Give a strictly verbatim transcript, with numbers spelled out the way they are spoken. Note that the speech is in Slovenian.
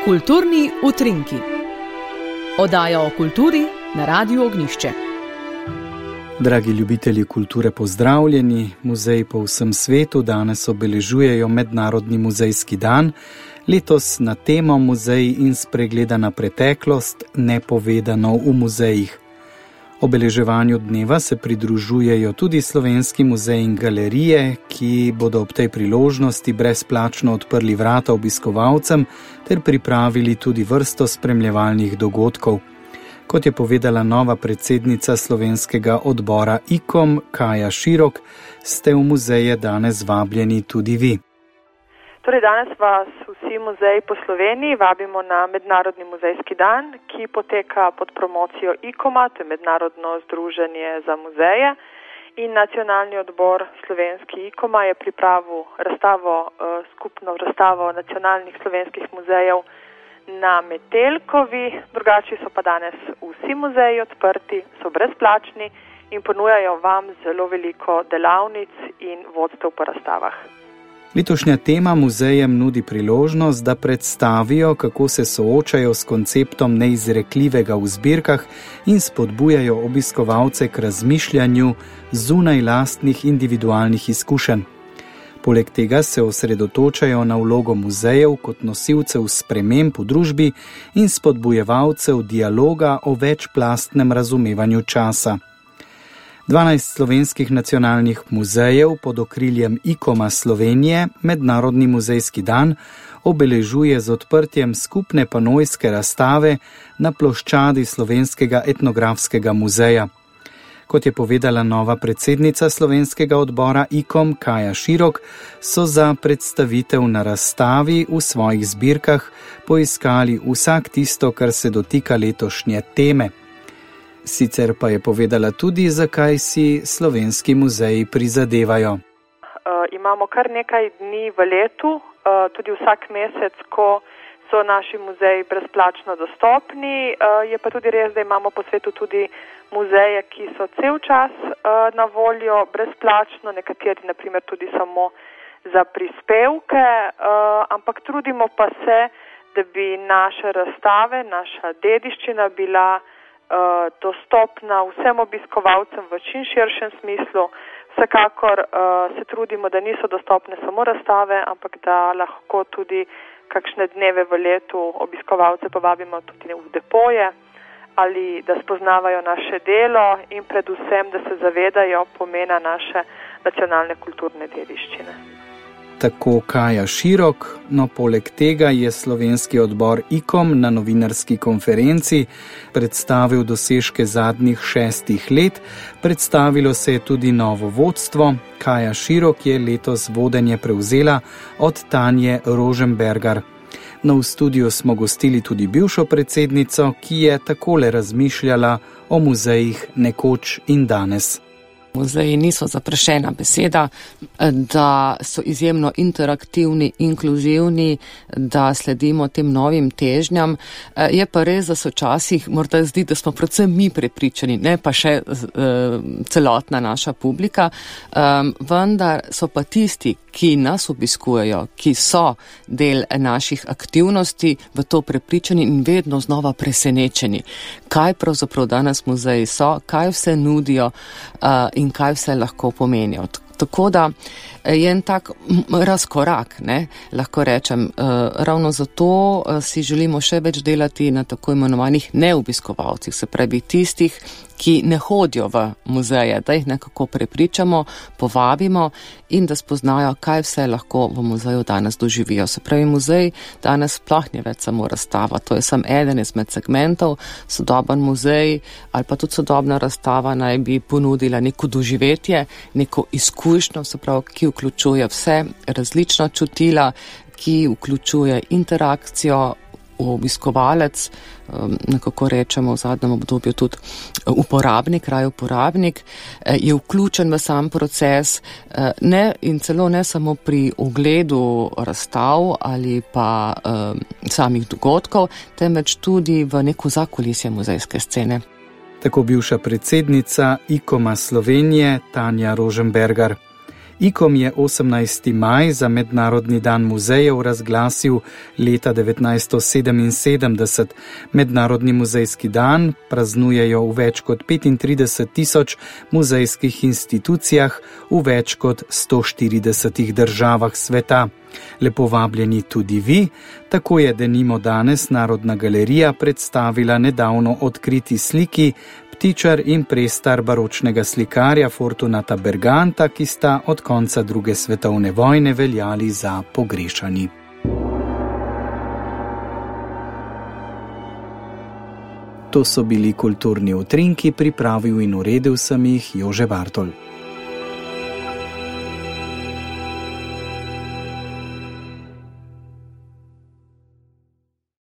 Kulturni utrinki. Oddaja o kulturi na Radiu Ognjišče. Dragi ljubitelji kulture, pozdravljeni. Muzeji po vsem svetu danes obeležujejo Mednarodni muzejski dan, letos na temo Muzeji in spregledana preteklost, nepovedano v muzejih. Obeleževanju dneva se pridružujejo tudi slovenski muzeji in galerije, ki bodo ob tej priložnosti brezplačno odprli vrata obiskovalcem ter pripravili tudi vrsto spremljevalnih dogodkov. Kot je povedala nova predsednica slovenskega odbora I K O M, Kaja Širok, ste v muzeje danes vabljeni tudi vi. Torej danes vas vsi muzeji po Sloveniji vabimo na Mednarodni muzejski dan, ki poteka pod promocijo I K O M-a, to je Mednarodno združenje za muzeje, in Nacionalni odbor slovenski I K O M-a je pripravil razstavo, skupno razstavo nacionalnih slovenskih muzejev na Metelkovi. Drugači so pa danes vsi muzeji odprti, so brezplačni in ponujajo vam zelo veliko delavnic in vodstev po razstavah. Letošnja tema muzejem nudi priložnost, da predstavijo, kako se soočajo s konceptom neizrekljivega v zbirkah in spodbujajo obiskovalce k razmišljanju zunaj lastnih individualnih izkušenj. Poleg tega se osredotočajo na vlogo muzejev kot nosilcev sprememb v družbi in spodbujevalcev dialoga o večplastnem razumevanju časa. dvanajst slovenskih nacionalnih muzejev pod okriljem I K O M-a Slovenije Mednarodni muzejski dan obeležuje z odprtjem skupne panojske razstave na ploščadi Slovenskega etnografskega muzeja. Kot je povedala nova predsednica slovenskega odbora I K O M, Kaja Širok, so za predstavitev na razstavi v svojih zbirkah poiskali vsak tisto, kar se dotika letošnje teme. Sicer pa je povedala tudi, zakaj si slovenski muzeji prizadevajo. Uh, imamo kar nekaj dni v letu, uh, tudi vsak mesec, ko so naši muzeji brezplačno dostopni. Uh, je pa tudi res, da imamo po svetu tudi muzeje, ki so cel čas uh, na voljo brezplačno, nekateri naprimer tudi samo za prispevke, uh, ampak trudimo pa se, da bi naše razstave, naša dediščina bila dostopna vsem obiskovalcem v čim širšem smislu. Vsekakor uh, se trudimo, da niso dostopne samo razstave, ampak da lahko tudi kakšne dneve v letu obiskovalce povabimo tudi v depoje ali da spoznavajo naše delo in predvsem, da se zavedajo pomena naše nacionalne kulturne dediščine. Tako Kaja Širok, no poleg tega je slovenski odbor I K O M na novinarski konferenci predstavil dosežke zadnjih šestih let, predstavilo se je tudi novo vodstvo. Kaja Širok je letos vodenje prevzela od Tanje Roženbergar. No, v studiu smo gostili tudi bivšo predsednico, ki je takole razmišljala o muzejih nekoč in danes. Muzeji niso zaprašena beseda, da so izjemno interaktivni, inkluzivni, da sledimo tem novim težnjam. Je pa res, da so časih morda zdi, da smo predvsem mi prepričani, ne pa še uh, celotna naša publika, um, vendar so pa tisti, ki nas obiskujejo, ki so del naših aktivnosti, v to prepričani in vedno znova presenečeni. Kaj pravzaprav danes muzeji so, kaj vse nudijo uh, in kaj vse lahko pomenijo. Tako da je en tak razkorak, ne, lahko rečem. Ravno zato si želimo še več delati na tako imenovanih neobiskovalcih, se pravi tistih, ki ne hodijo v muzeje, da jih nekako prepričamo, povabimo in da spoznajo, kaj vse lahko v muzeju danes doživijo. Se pravi, muzej danes sploh ni več samo razstava, to je samo eden izmed segmentov. Sodoben muzej ali pa tudi sodobna razstava naj bi ponudila neko doživetje, neko izkušnjo, se pravi, ki vključuje vse različna čutila, ki vključuje interakcijo, obiskovalec, nekako rečemo v zadnjem obdobju tudi uporabnik, kraj uporabnik, je vključen v sam proces, ne in celo ne samo pri ogledu razstav ali pa um, samih dogodkov, temveč tudi v neko zakulisje muzejske scene. Tako bivša predsednica I K O M-a Slovenije Tanja Roženbergar. I K O M je osemnajsti maj za Mednarodni dan muzejev razglasil leta devetnajststo sedeminsedemdeset. Mednarodni muzejski dan praznujejo v več kot petintrideset tisoč muzejskih institucijah v več kot sto štiridesetih državah sveta. Lepo vabljeni tudi vi, tako je denimo danes Narodna galerija predstavila nedavno odkriti sliki Ptičar in prestar baročnega slikarja Fortunata Berganta, ki sta od konca druge svetovne vojne veljali za pogrešani. To so bili kulturni utrinki, pripravil in uredil sem jih Jože Bartol.